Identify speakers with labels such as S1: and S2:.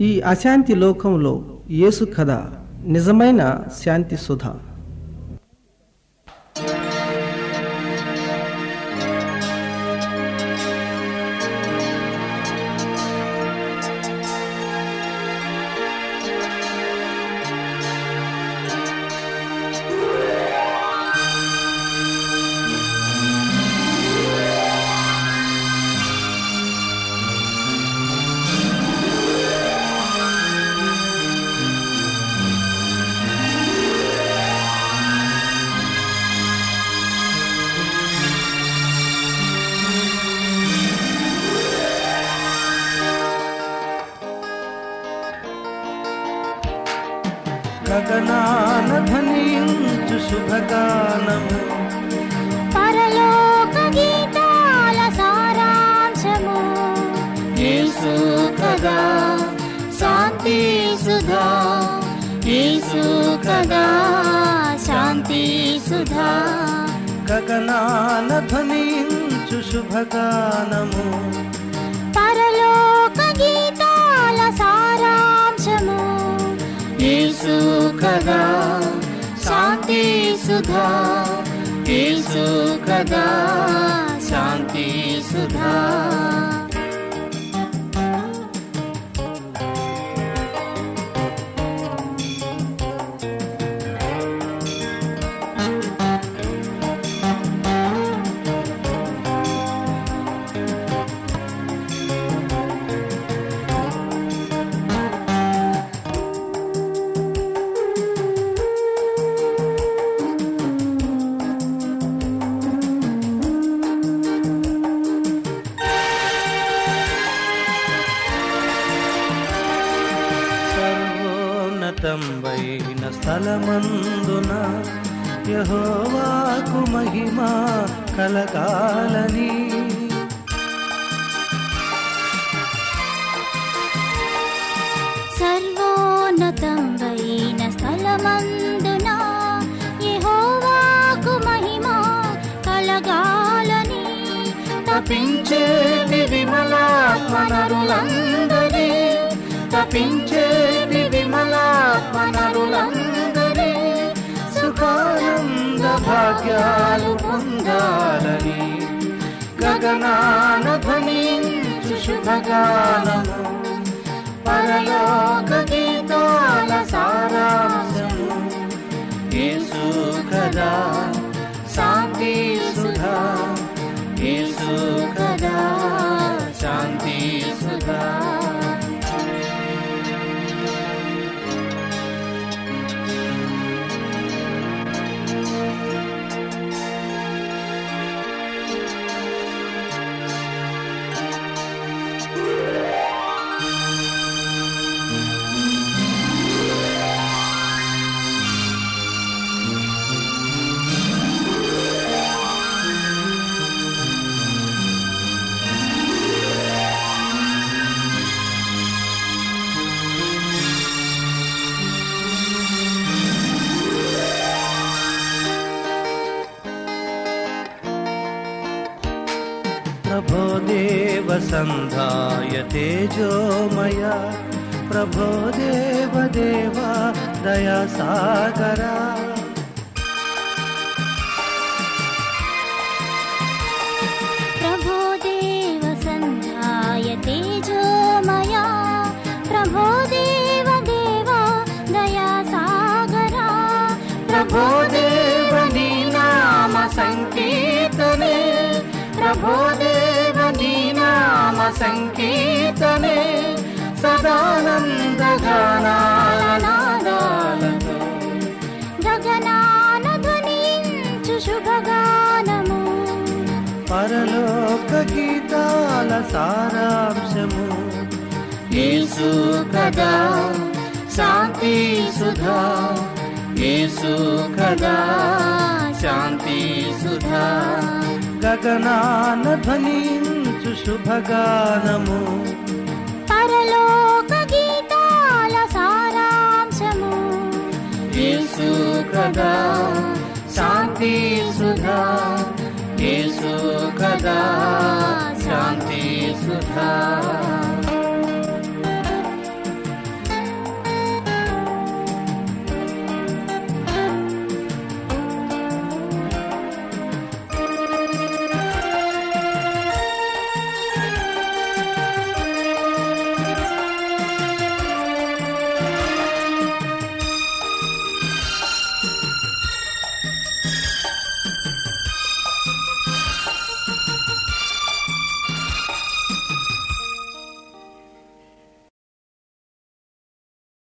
S1: ఈ అశాంతి లోకంలో యేసు కథ నిజమైన శాంతి సుధ.
S2: గగనాన ధ్వనించు శుభగానము,
S3: పరలోక గీతాల సారాంశము, యేసు కదా శాంతి సుధా, యేసు కదా శాంతి సుధా.
S2: గగనాన ధ్వనించు శుభగానము,
S3: పరలోక గీతాల సారాంశము, యేసు కదా శాంతి సుధా, యేసు కదా శాంతి సుధా.
S2: సర్వోన్నతంబైన స్థలమందున యెహోవాకు మహిమ కలగాలని,
S3: సర్వోన్నతమైన స్థలమందున యెహోవాకు మహిమ కలగాలని,
S2: తపించేటి విమలాత్మనరులందరి, తపించేటి విమలాత్మనరులందరి సుఖానంద భాగ్యాలు పొందాలని, గగనాన ధ్వనించు శుభగానము, పరలోక గీతాల సారాంశము, యేసు కదా శాంతి సుధా, యేసు కదా శాంతి సుధా. प्रभो देव संधाय तेजोमय, प्रभो देव देवा दया सागरा,
S3: प्रभो देव संधाय तेजोमया, प्रभो देव देवा दया सागरा,
S2: प्रभो देव नी नाम संकीर्तने, प्रभो देव नी नाम संकीर्तने, सदानंद गानाలతో
S3: గగనాన ధ్వనించు శుభగానము,
S2: పరలోక గీతాల సారాంశము, యేసు కదా శాంతి సుధా, యేసు కదా శాంతి సుధా. గగనాన ధ్వనించు శుభగానము,
S3: పరలోక గీతాల సారాంశము,
S2: యేసు కదా శాంతి సుధా, యేసు కదా శాంతి సుధా.